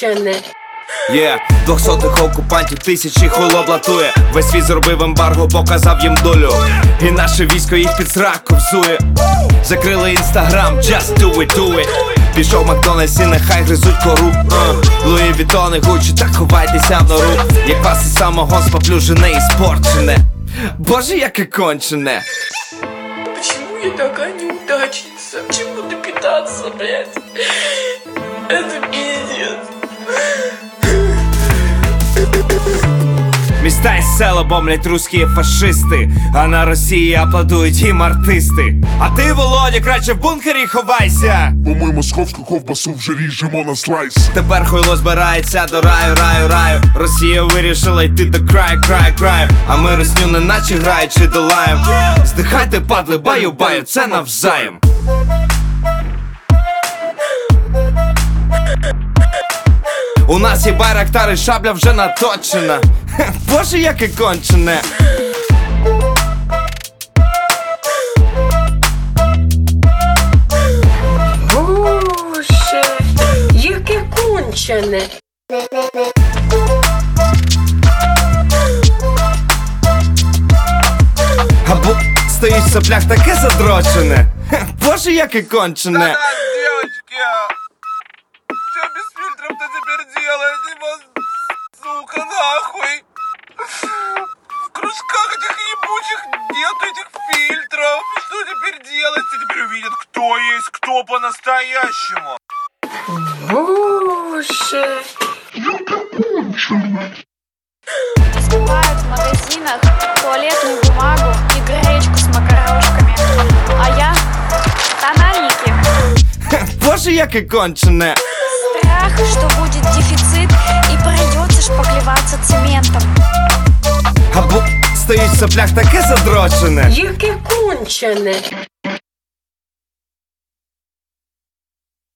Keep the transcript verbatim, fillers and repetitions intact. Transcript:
кончене. Є, yeah. двохсотих окупантів, тисячі хвило блатує. Весь світ зробив ембарго, показав їм долю. І наше військо їх під зраку взує. Закрили інстаграм, just do it, do it. Пішов Макдональдс і нехай гризуть кору. uh. Луї Вітони, Гуччі, так ховайтеся в нору. Як вас із самого споплюжене і спорчене. Боже, яке кончене. Почему я такая неудачница? Чему ты питаться, блядь? Это пиздец. Міста і села бомблять русські фашисти, а на Росії аплодують їм артисти. А ти, Володя, краще в бункері ховайся, бо ми московську ковбасу вже ріжемо на слайс. Тепер хуйло збирається до раю, раю, раю. Росія вирішила йти до краю, краю, краю. А ми русню не наче граючи долаєм. Здихайте, падли, баю, баю, це навзаєм. У нас є байрактари, шабля вже наточена. Боже, яке кончене. Боже, яке кончене. Або стоїть в соплях таке задрочене. Боже, яке кончене. Что без фильтров-то теперь делать? Сука, нахуй! В кружках этих ебучих нету этих фильтров. Что теперь делать? Теперь увидят, кто есть кто по-настоящему. Боже. Скупают в магазинах туалетную бумагу и гречку с макарошками. А я тональники. Боже, яке кончене. Страх, что будет дефицит и придется шпаклеваться цементом. Або стоїть в соплях таке задрочене. Яке кончене.